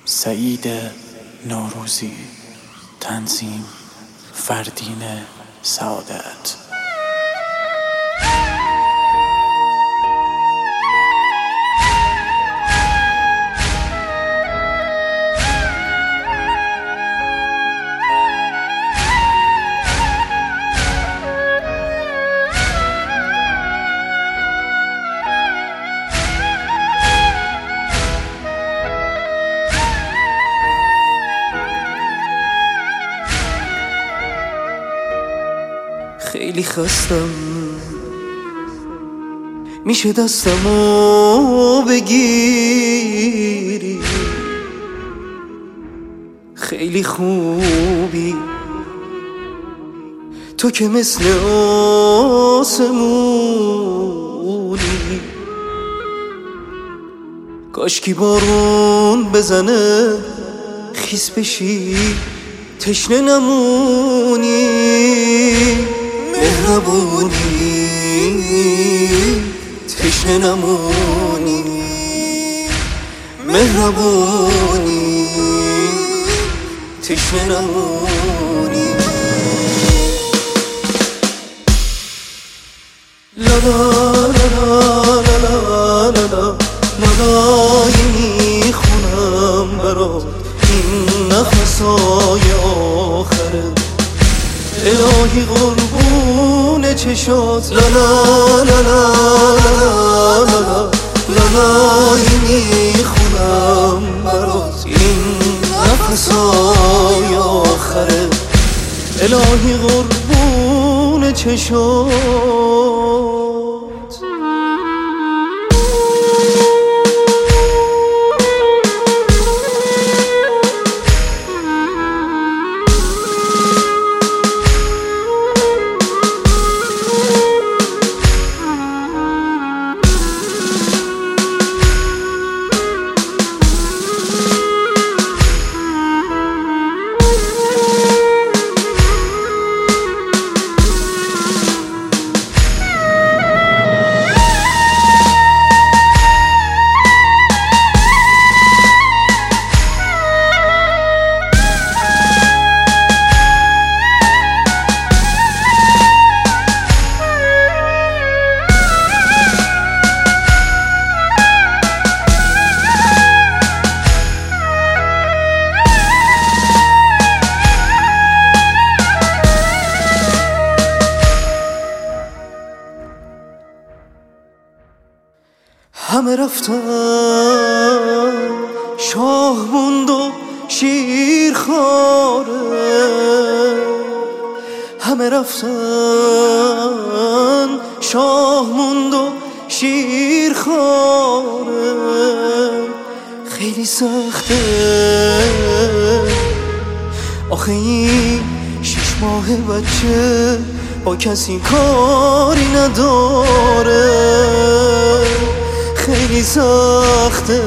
سعید نوروزی. تنظیم فردین سعادت. خیلی خستم، میشه دستمو بگیری؟ خیلی خوبی تو که مثل آسمونی، کاشکی بارون بزنه خیس بشی تشنه نمونی. مهربونی تشنه نمونی، مهربونی تشنه نمونی. لا لا لا لا لا لا لا لالایی میخونم برات این نفسای آخره. الهی قربون چشات لا لا لا لا لا لا لالایی میخونم برات این نفسای آخره. الهی قربون چشات. همه رفتن شاه موند و شیر خواره. همه رفتن شاه موند و شیر خواره. خیلی سخته آخه این 6 ماه بچه با کسی کاری نداره. خیلی سخته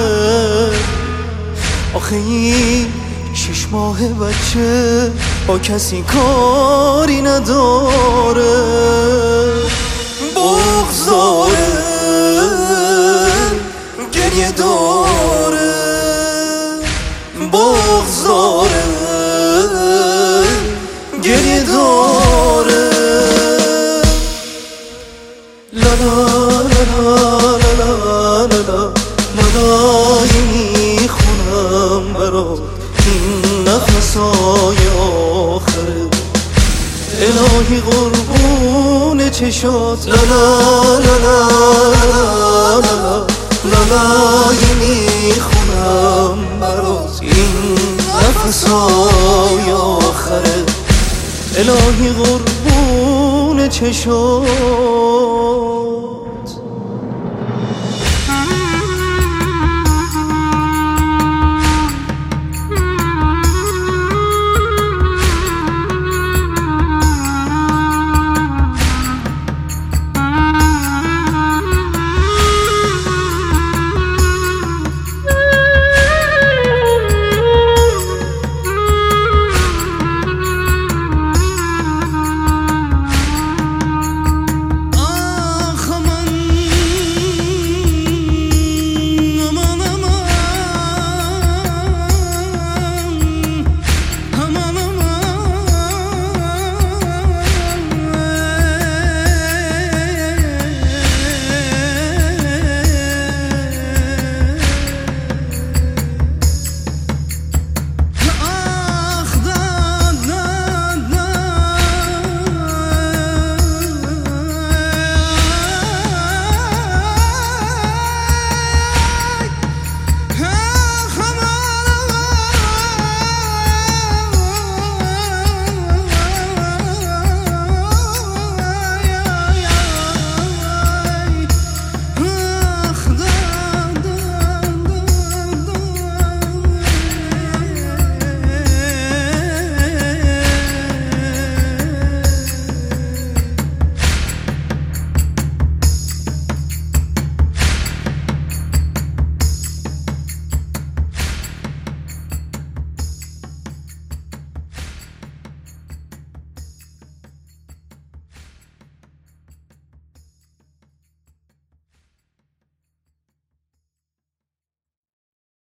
آخه این 6 ماه بچه با کسی کاری نداره. بغضاره گریه داره، بغضاره گریه داره. لا لا لا لا لالایی میخونم برات این نفسای آخره. الهی قربون چشات لا لا لا لا لالایی میخونم برات این نفسای آخره. الهی قربون چشات.